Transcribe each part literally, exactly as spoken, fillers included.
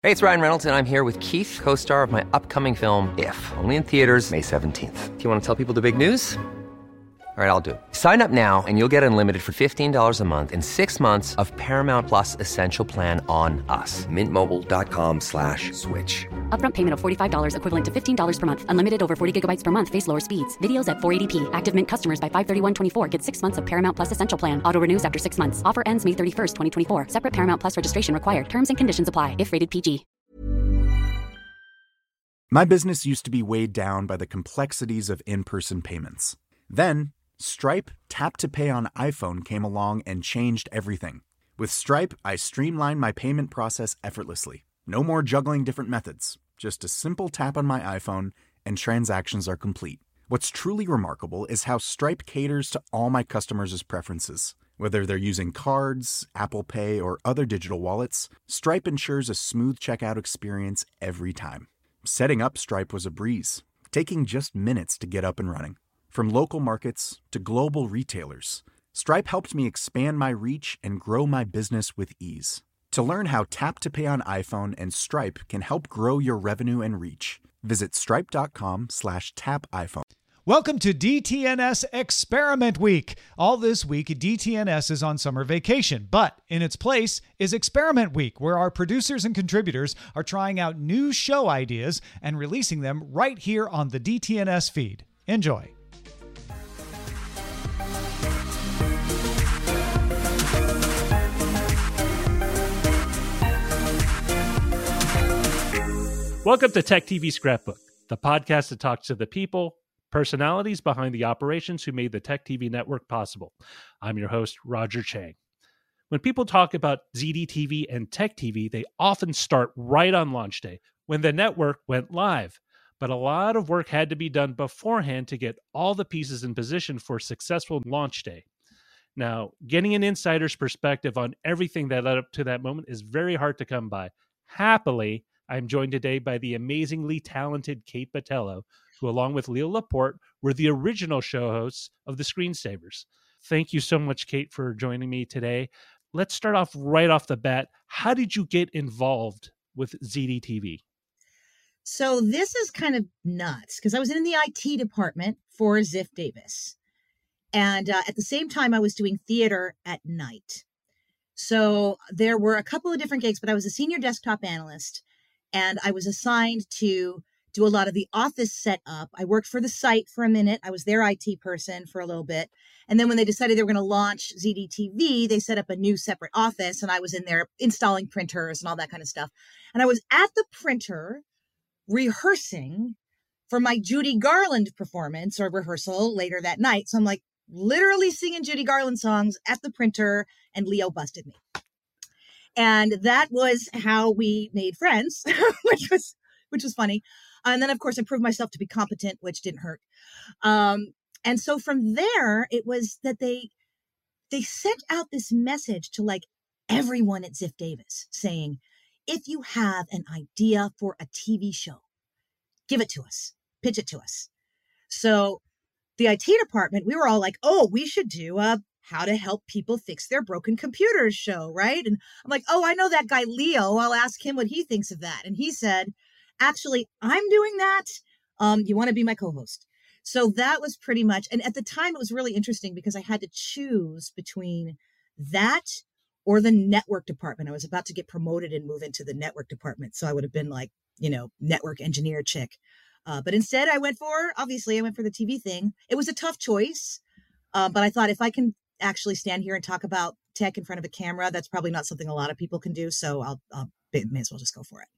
Hey, it's Ryan Reynolds, and I'm here with Keith, co-star of my upcoming film, If, only in theaters May seventeenth. Do you want to tell people the big news? All right, I'll do it. Sign up now and you'll get unlimited for fifteen dollars a month and six months of Paramount Plus Essential Plan on us. Mint Mobile dot com slash switch. Upfront payment of forty-five dollars equivalent to fifteen dollars per month. Unlimited over forty gigabytes per month. Face lower speeds. Videos at four eighty p. Active Mint customers by five thirty-one twenty-four get six months of Paramount Plus Essential Plan. Auto renews after six months. Offer ends May thirty-first, twenty twenty-four. Separate Paramount Plus registration required. Terms and conditions apply if rated P G. My business used to be weighed down by the complexities of in-person payments. Then, Stripe Tap to Pay on iPhone came along and changed everything. With Stripe, I streamlined my payment process effortlessly. No more juggling different methods. Just a simple tap on my iPhone and transactions are complete. What's truly remarkable is how Stripe caters to all my customers' preferences. Whether they're using cards, Apple Pay, or other digital wallets, Stripe ensures a smooth checkout experience every time. Setting up Stripe was a breeze, taking just minutes to get up and running. From local markets to global retailers, Stripe helped me expand my reach and grow my business with ease. To learn how Tap to Pay on iPhone and Stripe can help grow your revenue and reach, visit stripe.com slash tap iPhone. Welcome to D T N S Experiment Week. All this week, D T N S is on summer vacation, but in its place is Experiment Week, where our producers and contributors are trying out new show ideas and releasing them right here on the D T N S feed. Enjoy. Welcome to Tech T V Scrapbook, the podcast that talks to the people, personalities behind the operations who made the Tech T V network possible. I'm your host, Roger Chang. When people talk about Z D T V and Tech T V, they often start right on launch day, when the network went live. But a lot of work had to be done beforehand to get all the pieces in position for successful launch day. Now, getting an insider's perspective on everything that led up to that moment is very hard to come by. Happily, I'm joined today by the amazingly talented Kate Botello, who, along with Leo Laporte, were the original show hosts of The Screensavers. Thank you so much, Kate, for joining me today. Let's start off right off the bat. How did you get involved with Z D T V? So this is kind of nuts because I was in the I T department for Ziff Davis. And uh, at the same time, I was doing theater at night. So there were a couple of different gigs, but I was a senior desktop analyst. And I was assigned to do a lot of the office setup. I worked for the site for a minute. I was their I T person for a little bit. And then when they decided they were going to launch Z D T V, they set up a new separate office. And I was in there installing printers and all that kind of stuff. And I was at the printer rehearsing for my Judy Garland performance or rehearsal later that night. So I'm like literally singing Judy Garland songs at the printer, and Leo busted me. And that was how we made friends, which was which was funny. And then, of course, I proved myself to be competent, which didn't hurt. Um, and so from there, it was that they they sent out this message to like everyone at Ziff Davis saying, if you have an idea for a T V show, give it to us, pitch it to us. So the I T department, we were all like, oh, we should do a how to help people fix their broken computers show, right? And I'm like, oh, I know that guy, Leo. I'll ask him what he thinks of that. And he said, actually, I'm doing that. Um, you want to be my co-host? So that was pretty much, and at the time it was really interesting because I had to choose between that or the network department. I was about to get promoted and move into the network department. So I would have been like, you know, network engineer chick. Uh, but instead I went for, obviously I went for the T V thing. It was a tough choice. Uh, but I thought if I can actually stand here and talk about tech in front of a camera, that's probably not something a lot of people can do. So I'll, I'll may as well just go for it.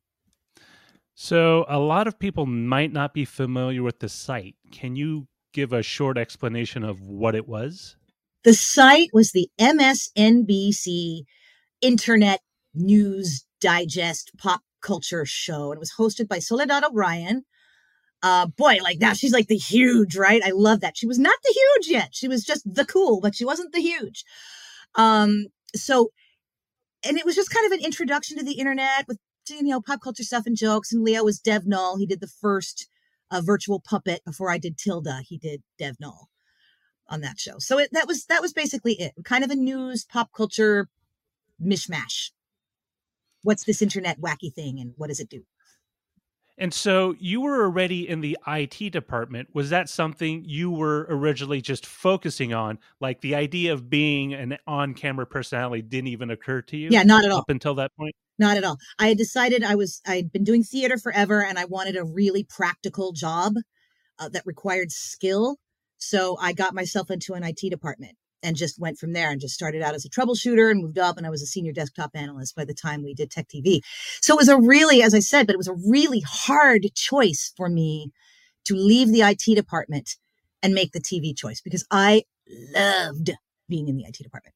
So a lot of people might not be familiar with the site. Can you give a short explanation of what it was? The site was the M S N B C Internet News Digest pop culture show. And it was hosted by Soledad O'Brien. Uh, boy, like that, she's like the huge, right? I love that. She was not the huge yet. She was just the cool, but she wasn't the huge. Um, so, and it was just kind of an introduction to the internet with, you know, pop culture stuff and jokes. And Leo was Dev Null. He did the first uh, virtual puppet before I did Tilda. He did Dev Null on that show. So it, that was, that was basically it. Kind of a news pop culture mishmash what's this internet wacky thing and what does it do? And so you were already in the I T department. Was that something you were originally just focusing on? Like the idea of being an on-camera personality didn't even occur to you? Yeah, not at all. Up until that point? Not at all. I had decided I was, I'd been doing theater forever and I wanted a really practical job uh, that required skill. So I got myself into an I T department and just went from there and just started out as a troubleshooter and moved up. And I was a senior desktop analyst by the time we did Tech T V. So it was a really, as I said, but it was a really hard choice for me to leave the I T department and make the T V choice because I loved being in the I T department.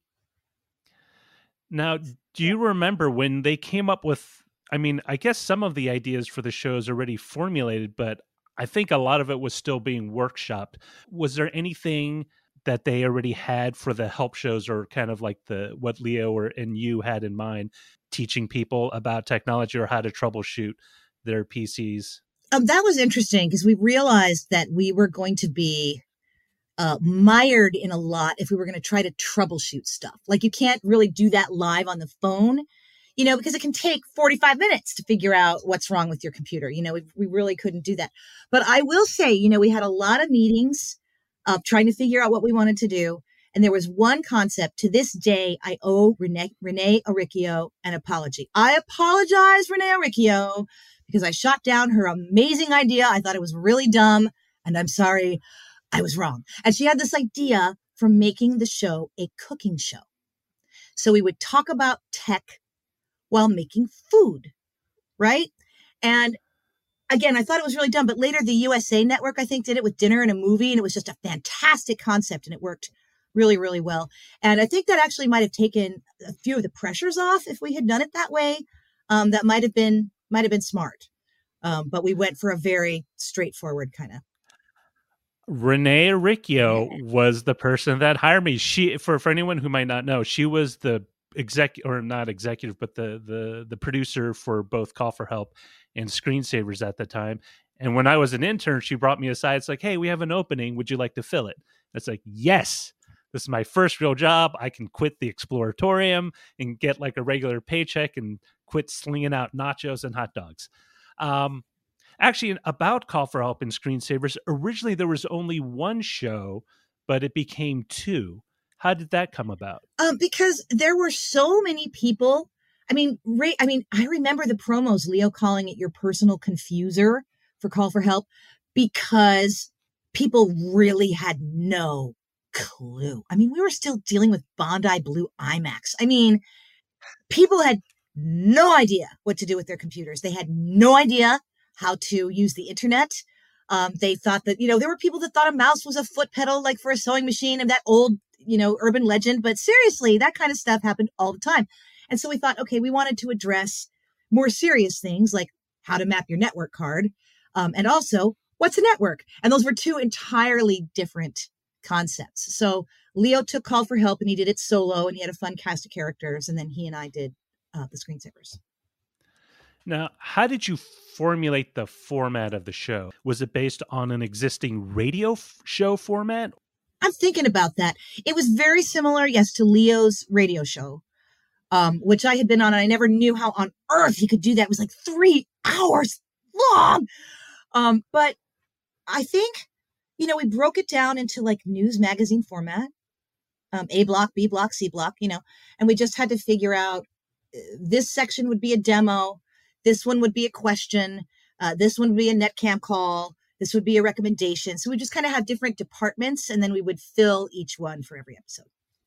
Now, do you remember when they came up with, I mean, I guess some of the ideas for the show is already formulated, but I think a lot of it was still being workshopped. Was there anything that they already had for the help shows or kind of like the what Leo or and you had in mind, teaching people about technology or how to troubleshoot their P Cs? Um, that was interesting because we realized that we were going to be uh, mired in a lot if we were going to try to troubleshoot stuff. Like you can't really do that live on the phone, you know, because it can take forty-five minutes to figure out what's wrong with your computer. You know, we, we really couldn't do that. But I will say, you know, we had a lot of meetings of trying to figure out what we wanted to do. And there was one concept to this day, I owe Renee, Renee Aricchio an apology. I apologize, Renee Aricchio, because I shot down her amazing idea. I thought it was really dumb. And I'm sorry, I was wrong. And she had this idea for making the show a cooking show. So we would talk about tech while making food, right? And again, I thought it was really dumb, but later the U S A Network, I think, did it with dinner and a movie, and it was just a fantastic concept, and it worked really, really well. And I think that actually might have taken a few of the pressures off if we had done it that way. Um, that might have been might have been smart, um, but we went for a very straightforward kind of. Renee Aricchio was the person that hired me. She, for for anyone who might not know, she was the exec or not executive, but the the the producer for both Call for Help and Screensavers at the time. And when I was an intern, she brought me aside. It's like, hey, we have an opening. Would you like to fill it? It's like, yes, this is my first real job. I can quit the Exploratorium and get like a regular paycheck and quit slinging out nachos and hot dogs. Um, actually, about Call for Help and Screensavers, originally there was only one show, but it became two. How did that come about? Um, because there were so many people. I mean, Ray, I mean, I remember the promos, Leo calling it your personal confuser for Call for Help, because people really had no clue. I mean, we were still dealing with Bondi Blue IMAX. I mean, people had no idea what to do with their computers. They had no idea how to use the internet. Um, they thought that, you know, there were people that thought a mouse was a foot pedal, like for a sewing machine, and that old, you know, urban legend. But seriously, that kind of stuff happened all the time. And so we thought, okay, we wanted to address more serious things like how to map your network card. Um, and also, what's a network? And those were two entirely different concepts. So Leo took Call for Help and he did it solo and he had a fun cast of characters. And then he and I did uh, the Screensavers. Now, how did you formulate the format of the show? Was it based on an existing radio f- show format? I'm thinking about that. It was very similar, yes, to Leo's radio show. Um, which I had been on, and I never knew how on earth he could do that. It was like three hours long. Um, but I think, you know, we broke it down into like news magazine format, um, A block, B block, C block, you know, and we just had to figure out uh, this section would be a demo. This one would be a question. Uh, this one would be a netcam call. This would be a recommendation. So we just kind of have different departments, and then we would fill each one for every episode.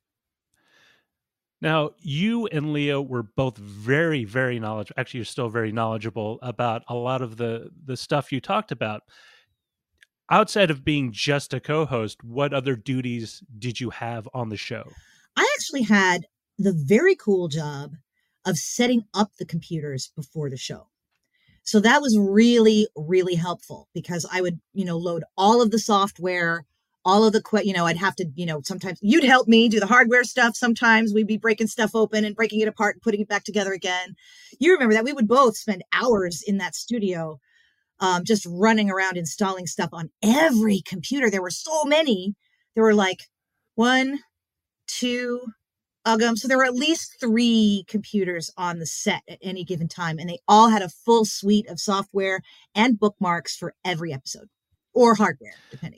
Now, you and Leo were both very, very knowledgeable. Actually, you're still very knowledgeable about a lot of the, the stuff you talked about. Outside of being just a co-host, what other duties did you have on the show? I actually had the very cool job of setting up the computers before the show. So that was really, really helpful because I would, you know, load all of the software, all of the, you know, I'd have to, you know, sometimes you'd help me do the hardware stuff. Sometimes we'd be breaking stuff open and breaking it apart and putting it back together again. You remember that we would both spend hours in that studio, um, just running around installing stuff on every computer. There were so many. There were like one, two, Um, so there were at least three computers on the set at any given time, and they all had a full suite of software and bookmarks for every episode, or hardware, depending.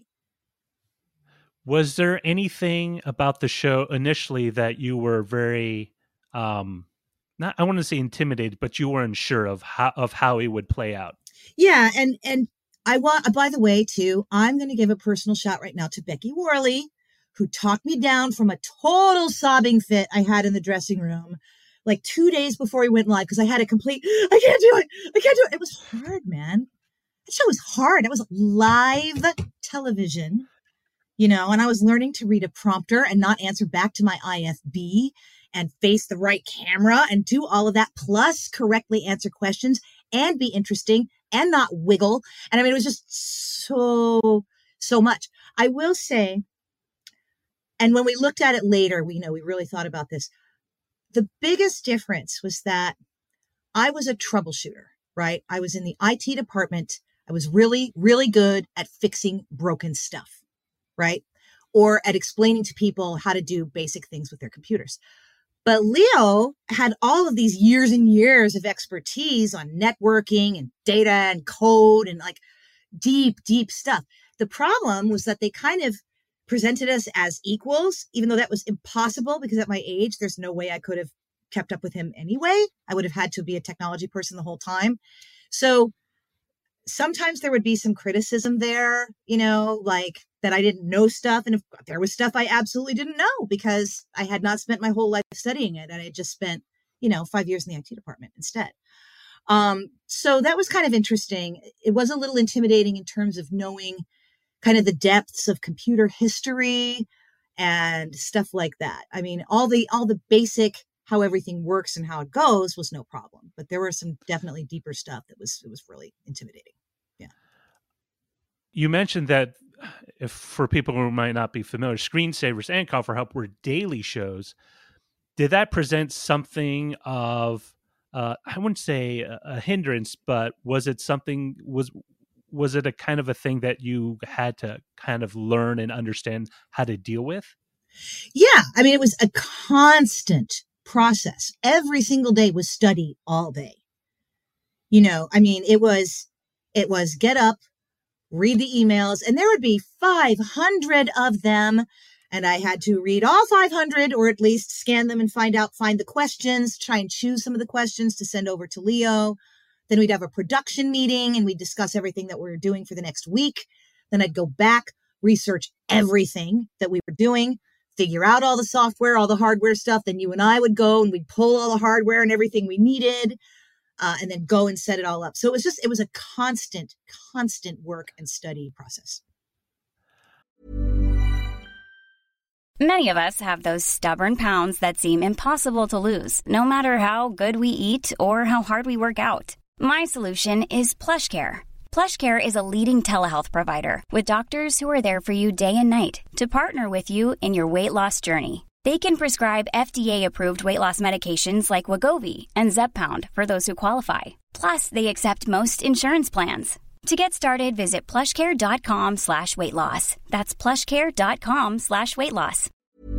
Was there anything about the show initially that you were very, um, not I want to say intimidated, but you were unsure of how of how it would play out? Yeah, and and I want, by the way, too, I'm going to give a personal shout right now to Becky Worley, who talked me down from a total sobbing fit I had in the dressing room, like two days before we went live, because I had a complete, I can't do it, I can't do it. It was hard, man. That show was hard. It was live television. You know, and I was learning to read a prompter and not answer back to my I F B and face the right camera and do all of that, plus correctly answer questions and be interesting and not wiggle. And I mean, it was just so, so much. I will say, and when we looked at it later, we you know we really thought about this. The biggest difference was that I was a troubleshooter, right? I was in the I T department. I was really, really good at fixing broken stuff. Right? Or at explaining to people how to do basic things with their computers. But Leo had all of these years and years of expertise on networking and data and code and like deep, deep stuff. The problem was that they kind of presented us as equals, even though that was impossible because at my age, there's no way I could have kept up with him anyway. I would have had to be a technology person the whole time. So sometimes there would be some criticism there, you know, like that I didn't know stuff. And if there was stuff I absolutely didn't know because I had not spent my whole life studying it. And I just spent, you know, five years in the I T department instead. Um, so that was kind of interesting. It was a little intimidating in terms of knowing kind of the depths of computer history and stuff like that. I mean, all the, all the basic, how everything works and how it goes was no problem, but there were some definitely deeper stuff that was, it was really intimidating. Yeah. You mentioned that if for people who might not be familiar, Screensavers and Call for Help were daily shows. Did that present something of, uh, I wouldn't say a, a hindrance, but was it something, was, was it a kind of a thing that you had to kind of learn and understand how to deal with? Yeah. I mean, it was a constant process. Every single day was study all day. You know, I mean, it was, it was get up, read the emails, and there would be five hundred of them. And I had to read all five hundred or at least scan them and find out, find the questions, try and choose some of the questions to send over to Leo. Then we'd have a production meeting and we'd discuss everything that we were doing for the next week. Then I'd go back, research everything that we were doing, figure out all the software, all the hardware stuff. Then you and I would go and we'd pull all the hardware and everything we needed. Uh, and then go and set it all up. So it was just, it was a constant, constant work and study process. Many of us have those stubborn pounds that seem impossible to lose, no matter how good we eat or how hard we work out. My solution is PlushCare. PlushCare is a leading telehealth provider with doctors who are there for you day and night to partner with you in your weight loss journey. They can prescribe F D A-approved weight loss medications like Wegovy and Zepbound for those who qualify. Plus, they accept most insurance plans. To get started, visit plushcare.com slash weight loss. That's plushcare.com slash weight loss.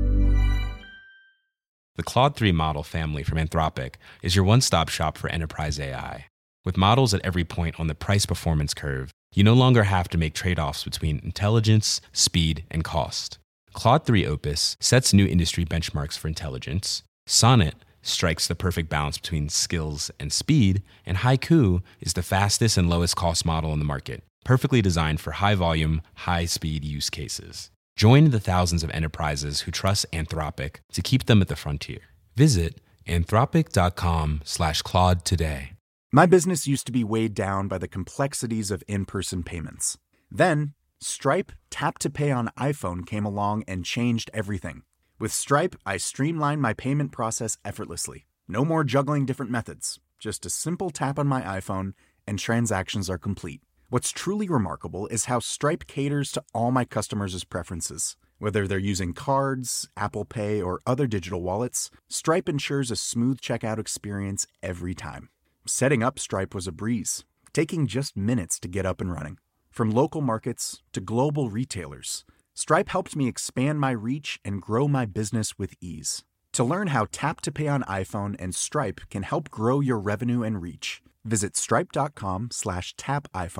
The Claude three model family from Anthropic is your one-stop shop for enterprise A I. With models at every point on the price-performance curve, you no longer have to make trade-offs between intelligence, speed, and cost. Claude three Opus sets new industry benchmarks for intelligence, Sonnet strikes the perfect balance between skills and speed, and Haiku is the fastest and lowest cost model in the market, perfectly designed for high-volume, high-speed use cases. Join the thousands of enterprises who trust Anthropic to keep them at the frontier. Visit anthropic.com slash Claude today. My business used to be weighed down by the complexities of in-person payments. Then, Stripe Tap to Pay on iPhone came along and changed everything. With Stripe, I streamlined my payment process effortlessly. No more juggling different methods. Just a simple tap on my iPhone and transactions are complete. What's truly remarkable is how Stripe caters to all my customers' preferences. Whether they're using cards, Apple Pay, or other digital wallets, Stripe ensures a smooth checkout experience every time. Setting up Stripe was a breeze, taking just minutes to get up and running. From local markets to global retailers, Stripe helped me expand my reach and grow my business with ease. To learn how Tap to Pay on iPhone and Stripe can help grow your revenue and reach, visit stripe.com slash tap iPhone.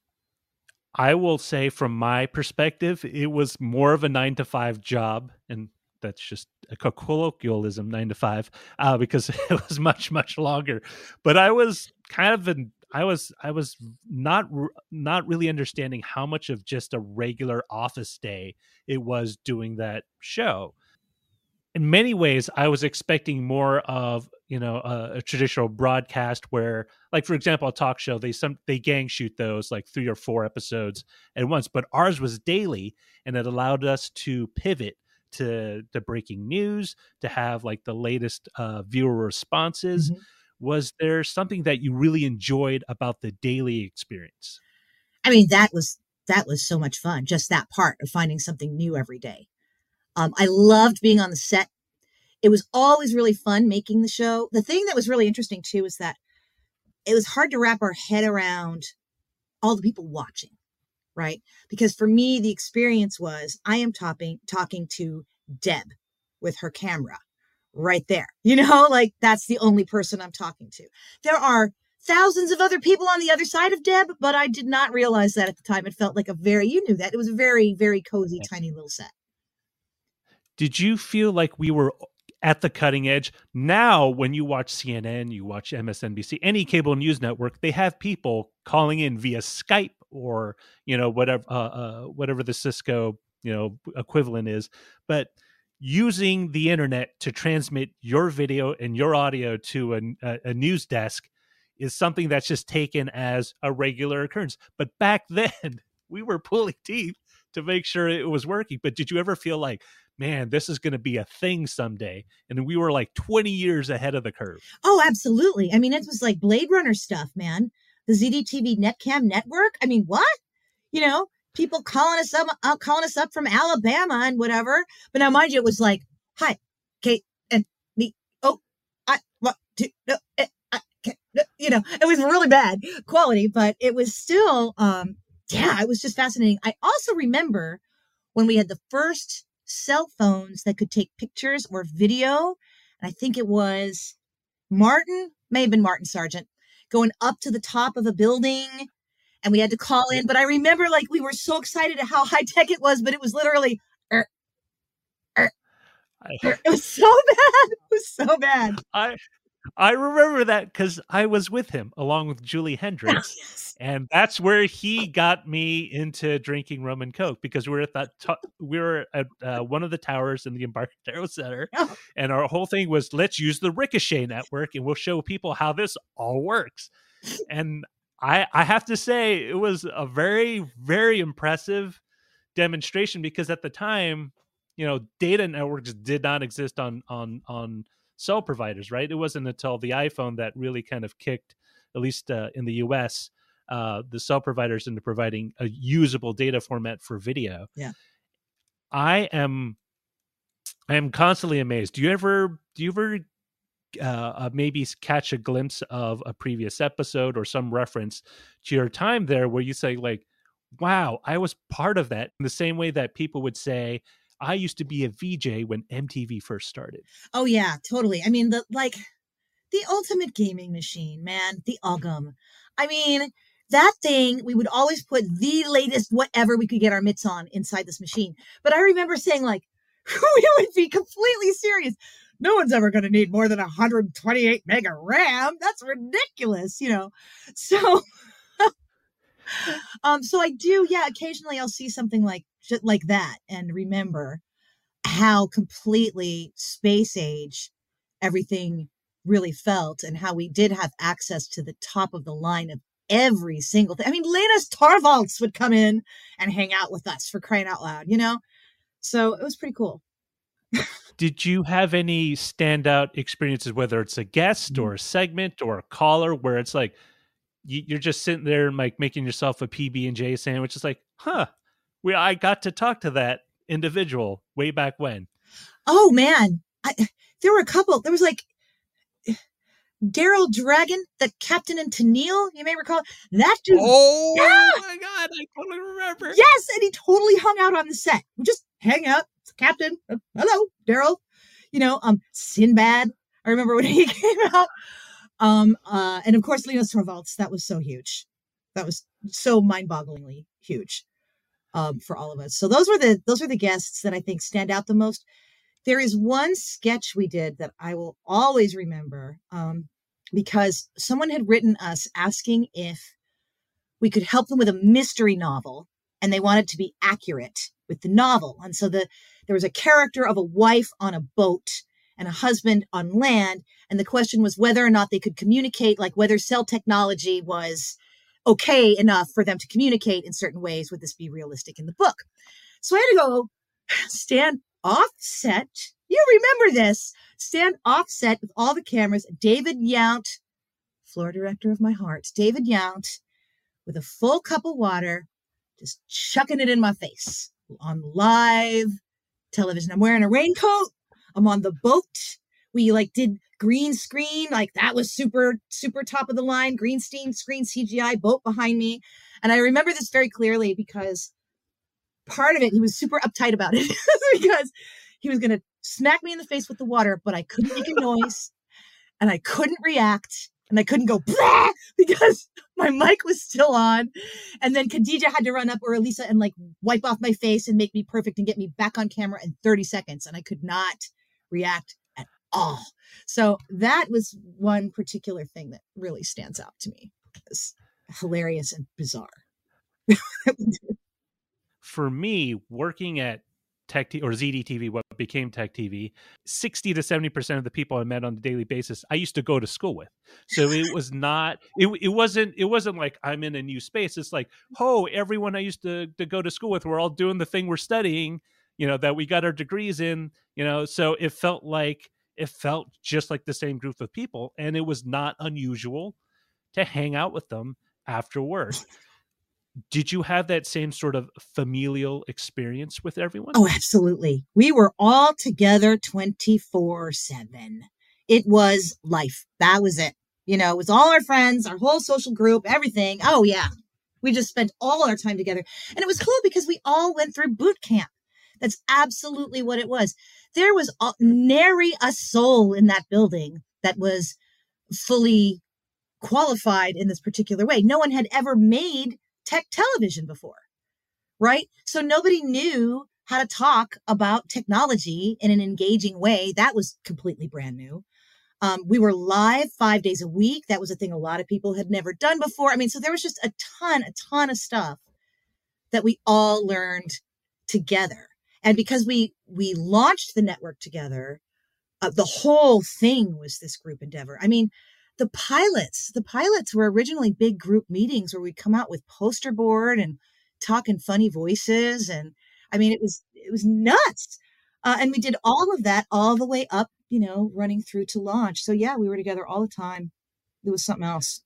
I will say from my perspective, it was more of a nine to five job. And that's just a colloquialism, nine to five, uh, because it was much, much longer. But I was kind of an, I was, I was not, not really understanding how much of just a regular office day it was doing that show. In many ways, I was expecting more of, you know, a, a traditional broadcast where, like, for example, a talk show, they some they gang shoot those like three or four episodes at once, but ours was daily, and it allowed us to pivot to the breaking news, to have like the latest uh, viewer responses. Mm-hmm. Was there something that you really enjoyed about the daily experience? I mean, that was that was so much fun. Just that part of finding something new every day. Um, I loved being on the set. It was always really fun making the show. The thing that was really interesting too is that it was hard to wrap our head around all the people watching, right? Because for me, the experience was I am talking, talking to Deb with her camera right there. You know, like that's the only person I'm talking to. There are thousands of other people on the other side of Deb, but I did not realize that at the time. It felt like a very, you knew that. It was a very, very cozy, tiny little set. Did you feel like we were at the cutting edge? Now, when you watch C N N, you watch M S N B C, any cable news network, they have people calling in via Skype or, you know, whatever, uh, uh, whatever the Cisco, you know, equivalent is, but using the internet to transmit your video and your audio to a, a, a news desk is something that's just taken as a regular occurrence. But back then, we were pulling teeth to make sure it was working. But did you ever feel like, man, this is going to be a thing someday? And we were like twenty years ahead of the curve. Oh, absolutely. I mean, it was like Blade Runner stuff, man. The Z D T V Netcam network. I mean, what? You know, people calling us up, uh, calling us up from Alabama and whatever. But now, mind you, it was like, hi, Kate and me. Oh, I want to know. I can't, you know, it was really bad quality, but it was still, um, yeah, it was just fascinating. I also remember when we had the first cell phones that could take pictures or video. And I think it was Martin, may have been Martin Sargent, going up to the top of a building and we had to call in. But I remember like we were so excited at how high tech it was, but it was literally, er, er, er. It was so bad. It was so bad. I I remember that because I was with him along with Julie Hendricks. Yes. And that's where he got me into drinking rum and Coke, because we were at that t- we were at uh, one of the towers in the Embarcadero Center, oh. and our whole thing was, let's use the Ricochet network and we'll show people how this all works. And I I have to say it was a very, very impressive demonstration, because at the time, you know, data networks did not exist on on on cell providers, right? It wasn't until the iPhone that really kind of kicked, at least uh, in the U S, uh, the cell providers into providing a usable data format for video. Yeah, I am, I am constantly amazed. Do you ever, do you ever uh, uh, maybe catch a glimpse of a previous episode or some reference to your time there where you say like, wow, I was part of that, in the same way that people would say, I used to be a V J when M T V first started? Oh yeah, totally. I mean, the like the ultimate gaming machine, man, the Uggum. I mean, that thing, we would always put the latest whatever we could get our mitts on inside this machine. But I remember saying like, we would be completely serious. No one's ever going to need more than one hundred twenty-eight mega RAM. That's ridiculous, you know? So, um, so I do, yeah, occasionally I'll see something like, like that and remember how completely space age everything really felt, and how we did have access to the top of the line of every single thing. I mean, Linus Torvalds would come in and hang out with us, for crying out loud, you know? So it was pretty cool. Did you have any standout experiences, whether it's a guest or a segment or a caller, where it's like you're just sitting there and like making yourself a P B and J sandwich? It's like, huh, we I got to talk to that individual way back when. Oh man, I, there were a couple. There was like Daryl Dragon, the captain in Tennille. You may recall that dude. Oh yeah! My god, I totally remember. Yes, and he totally hung out on the set. We just hang out. Captain, uh, hello, Daryl. you know, um, Sinbad. I remember when he came out. Um, uh, and of course, Linus Torvalds. That was so huge. That was so mind-bogglingly huge um, for all of us. So those were the those were the guests that I think stand out the most. There is one sketch we did that I will always remember um, because someone had written us asking if we could help them with a mystery novel, and they wanted to be accurate with the novel. And so the there was a character of a wife on a boat and a husband on land. And the question was whether or not they could communicate, like whether cell technology was okay enough for them to communicate in certain ways. Would this be realistic in the book? So I had to go stand offset. You remember this. Stand offset with all the cameras. David Yount, floor director of my heart, David Yount, with a full cup of water, just chucking it in my face on live television. I'm wearing a raincoat. I'm on the boat. We like did green screen, like that was super, super top of the line, green screen, screen C G I, boat behind me. And I remember this very clearly because part of it, he was super uptight about it because he was going to smack me in the face with the water, but I couldn't make a noise and I couldn't react and I couldn't go Brah! Because my mic was still on. And then Khadija had to run up, or Elisa, and like wipe off my face and make me perfect and get me back on camera in thirty seconds. And I could not react at all. So that was one particular thing that really stands out to me. It's hilarious and bizarre. For me, working at Tech T- or Z D T V, what became Tech T V, sixty to seventy percent of the people I met on a daily basis, I used to go to school with. So it was not, it, it wasn't, it wasn't like I'm in a new space. It's like, oh, everyone I used to, to go to school with, we're all doing the thing we're studying, you know, that we got our degrees in, you know, so it felt like, it felt just like the same group of people. And it was not unusual to hang out with them after work. Did you have that same sort of familial experience with everyone? Oh, absolutely. We were all together twenty-four seven. It was life. That was it. You know, it was all our friends, our whole social group, everything. Oh, yeah. We just spent all our time together. And it was cool because we all went through boot camp. That's absolutely what it was. There was all, nary a soul in that building that was fully qualified in this particular way. No one had ever made tech television before, right? So nobody knew how to talk about technology in an engaging way. That was completely brand new. Um, we were live five days a week. That was a thing a lot of people had never done before. I mean, so there was just a ton, a ton of stuff that we all learned together. And because we we launched the network together, uh, the whole thing was this group endeavor. I mean, the pilots, the pilots were originally big group meetings where we'd come out with poster board and talk in funny voices. And I mean, it was, it was nuts. Uh, and we did all of that all the way up, you know, running through to launch. So yeah, we were together all the time. It was something else.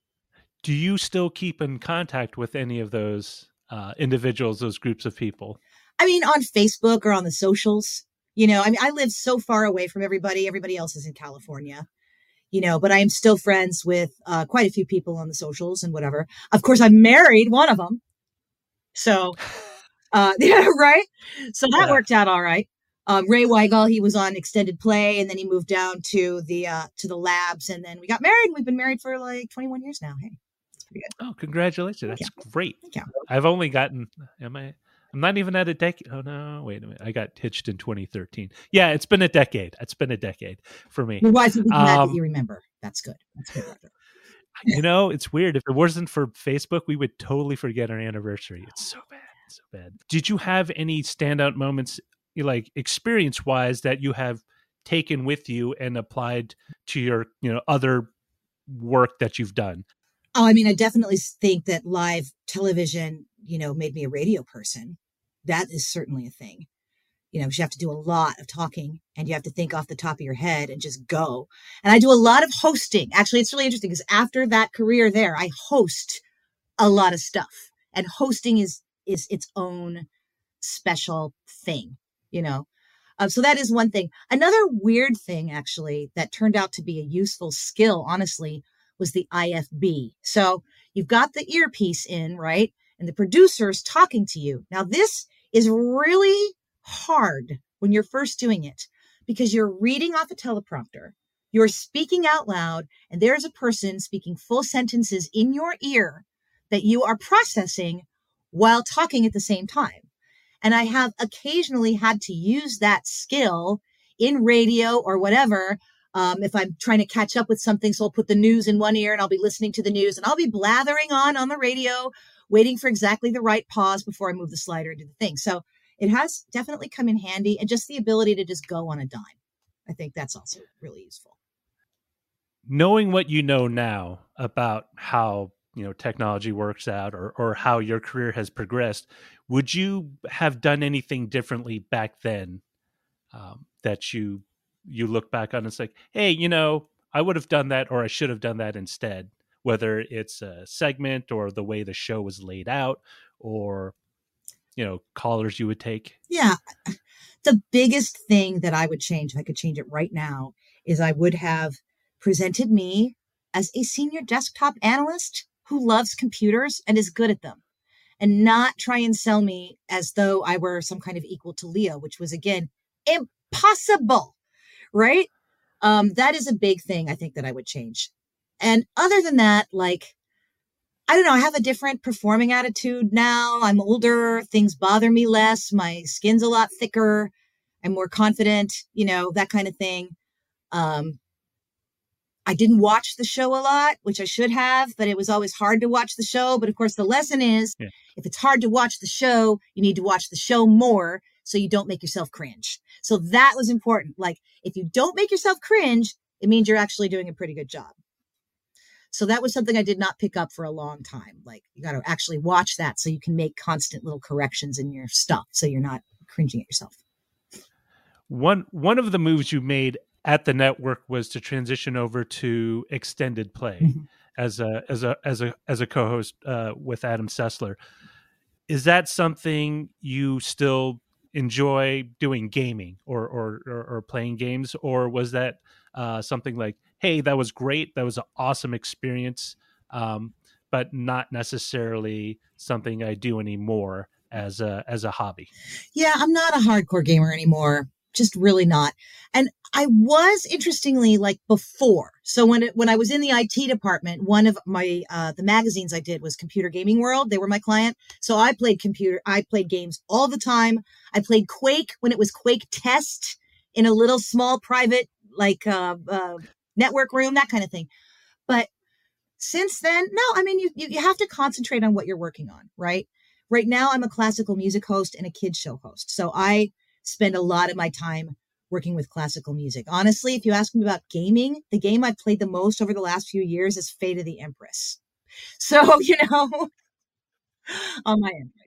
Do you still keep in contact with any of those uh, individuals, those groups of people? I mean, on Facebook or on the socials, you know, I mean, I live so far away from everybody. Everybody else is in California. You know, but I am still friends with uh, quite a few people on the socials and whatever. Of course, I married one of them. So, uh, yeah, right. So that yeah. worked out all right. Um, Ray Weigel, he was on Extended Play, and then he moved down to the uh, to the labs, and then we got married. We've been married for like twenty-one years now. Hey, that's pretty good. Oh, congratulations! That's yeah. great. Yeah. I've only gotten. Am I? I'm not even at a decade. Oh no! Wait a minute. I got hitched in twenty thirteen. Yeah, it's been a decade. It's been a decade for me. Your wife would be glad um, that you remember. That's good. That's good. You know, it's weird. If it wasn't for Facebook, we would totally forget our anniversary. It's so bad. It's so bad. Did you have any standout moments, like experience-wise, that you have taken with you and applied to your, you know, other work that you've done? Oh, I mean, I definitely think that live television, you know, made me a radio person. That is certainly a thing. You know, you have to do a lot of talking and you have to think off the top of your head and just go. And I do a lot of hosting. Actually, it's really interesting because after that career there, I host a lot of stuff. And hosting is is its own special thing, you know. Um, so that is one thing. Another weird thing, actually, that turned out to be a useful skill, honestly, was the I F B. So you've got the earpiece in, right? And the producer's talking to you. Now, this is really hard when you're first doing it because you're reading off a teleprompter, you're speaking out loud, and there's a person speaking full sentences in your ear that you are processing while talking at the same time. And I have occasionally had to use that skill in radio or whatever. Um, if I'm trying to catch up with something, so I'll put the news in one ear and I'll be listening to the news and I'll be blathering on on the radio, waiting for exactly the right pause before I move the slider and do the thing. So it has definitely come in handy, and just the ability to just go on a dime. I think that's also really useful. Knowing what you know now about how, you know, technology works out, or or how your career has progressed, would you have done anything differently back then um, that you you look back on and it's like, hey, you know, I would have done that, or I should have done that instead, whether it's a segment or the way the show was laid out, or, you know, callers you would take? Yeah. The biggest thing that I would change, if I could change it right now, is I would have presented me as a senior desktop analyst who loves computers and is good at them, and not try and sell me as though I were some kind of equal to Leo, which was, again, impossible, right? Um, that is a big thing I think that I would change. And other than that, like, I don't know, I have a different performing attitude now. I'm older. Things bother me less. My skin's a lot thicker. I'm more confident, you know, that kind of thing. Um, I didn't watch the show a lot, which I should have, but it was always hard to watch the show. But of course, the lesson is, yeah, if it's hard to watch the show, you need to watch the show more so you don't make yourself cringe. So that was important. Like, if you don't make yourself cringe, it means you're actually doing a pretty good job. So that was something I did not pick up for a long time. Like, you got to actually watch that so you can make constant little corrections in your stuff, so you're not cringing at yourself. One one of the moves you made at the network was to transition over to extended play mm-hmm. as a as a as a as a co-host uh, with Adam Sessler. Is that something you still enjoy doing, gaming or or or, or playing games, or was that uh, something like, hey, that was great, that was an awesome experience, um, but not necessarily something I do anymore as a as a hobby? Yeah, I'm not a hardcore gamer anymore. Just really not. And I was, interestingly, like before. So when it, when I was in the I T department, one of my uh, the magazines I did was Computer Gaming World. They were my client. So I played computer. I played games all the time. I played Quake when it was Quake Test in a little small private like uh, uh, network room, that kind of thing. But since then, no, I mean, you, you you have to concentrate on what you're working on, right? Right now, I'm a classical music host and a kids show host. So I spend a lot of my time working with classical music. Honestly, if you ask me about gaming, the game I've played the most over the last few years is Fate of the Empress. So, you know, on my end.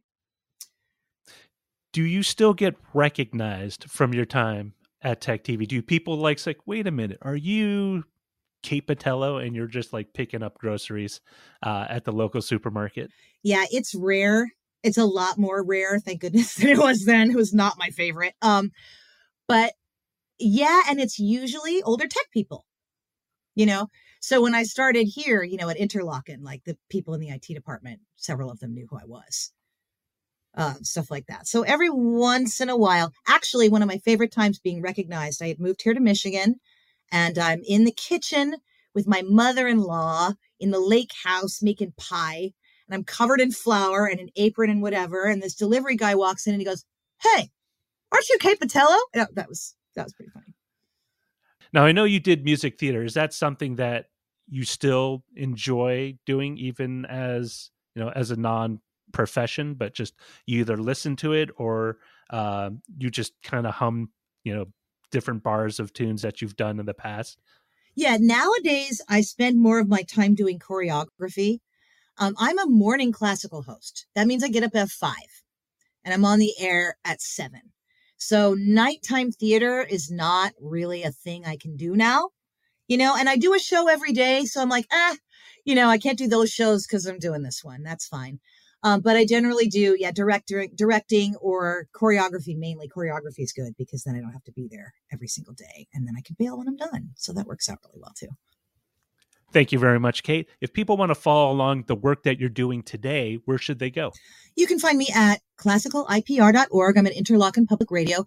Do you still get recognized from your time at Tech T V? Do people like say, wait a minute, are you Kate Patello and you're just like picking up groceries uh, at the local supermarket? Yeah, it's rare. It's a lot more rare, thank goodness, than it was then. It was not my favorite. Um, but yeah, and it's usually older tech people, you know? So when I started here, you know, at Interlochen, like the people in the I T department, several of them knew who I was, uh, stuff like that. So every once in a while, actually, one of my favorite times being recognized, I had moved here to Michigan, and I'm in the kitchen with my mother-in-law in the lake house making pie. And I'm covered in flour and an apron and whatever. And this delivery guy walks in and he goes, "Hey, aren't you Kate Patello?" No, that was that was pretty funny. Now, I know you did music theater. Is that something that you still enjoy doing, even as, you know, as a non-profession, but just you either listen to it or uh, you just kind of hum, you know, different bars of tunes that you've done in the past? Yeah, nowadays I spend more of my time doing choreography. Um, I'm a morning classical host. That means I get up at five and I'm on the air at seven. So nighttime theater is not really a thing I can do now, you know, and I do a show every day. So I'm like, ah, you know, I can't do those shows because I'm doing this one. That's fine. Um, but I generally do, yeah, director, directing or choreography. Mainly choreography is good because then I don't have to be there every single day and then I can bail when I'm done. So that works out really well too. Thank you very much, Kate. If people want to follow along the work that you're doing today, where should they go? You can find me at classical I P R dot org. I'm at Interlochen Public Radio.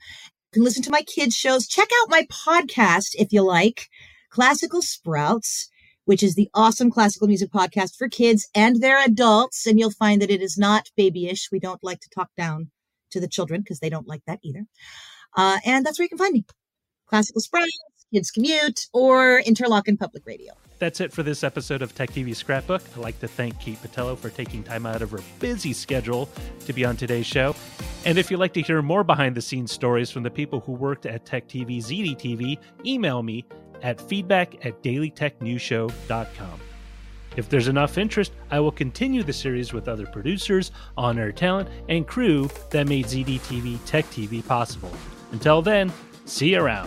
You can listen to my kids' shows. Check out my podcast, if you like, Classical Sprouts, which is the awesome classical music podcast for kids and their adults. And you'll find that it is not babyish. We don't like to talk down to the children because they don't like that either. Uh, and that's where you can find me. Classical Sprouts, Kids Commute, or Interlochen Public Radio. That's it for this episode of Tech T V Scrapbook. I'd like to thank Kate Patello for taking time out of her busy schedule to be on today's show. And if you'd like to hear more behind-the-scenes stories from the people who worked at Tech T V Z D T V, email me at feedback at daily tech news show dot com. If there's enough interest, I will continue the series with other producers, on-air talent, and crew that made Z D T V Tech T V possible. Until then, see you around.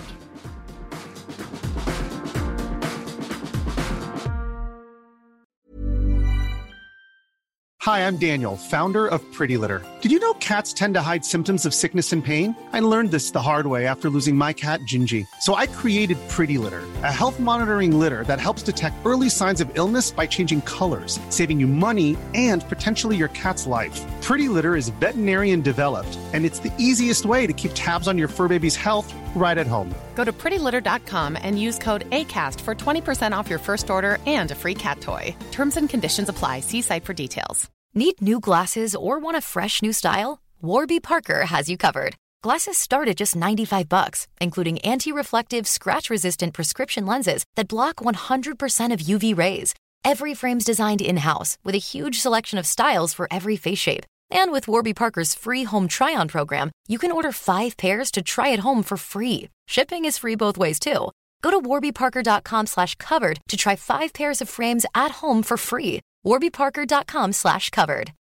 Hi, I'm Daniel, founder of Pretty Litter. Did you know cats tend to hide symptoms of sickness and pain? I learned this the hard way after losing my cat, Gingy. So I created Pretty Litter, a health monitoring litter that helps detect early signs of illness by changing colors, saving you money and potentially your cat's life. Pretty Litter is veterinarian developed, and it's the easiest way to keep tabs on your fur baby's health right at home. Go to pretty litter dot com and use code ACAST for twenty percent off your first order and a free cat toy. Terms and conditions apply. See site for details. Need new glasses or want a fresh new style? Warby Parker has you covered. Glasses start at just ninety-five bucks, including anti-reflective, scratch-resistant prescription lenses that block one hundred percent of U V rays. Every frame's designed in-house with a huge selection of styles for every face shape. And with Warby Parker's free home try-on program, you can order five pairs to try at home for free. Shipping is free both ways, too. Go to warby parker dot com slash covered to try five pairs of frames at home for free. warby parker dot com slash covered.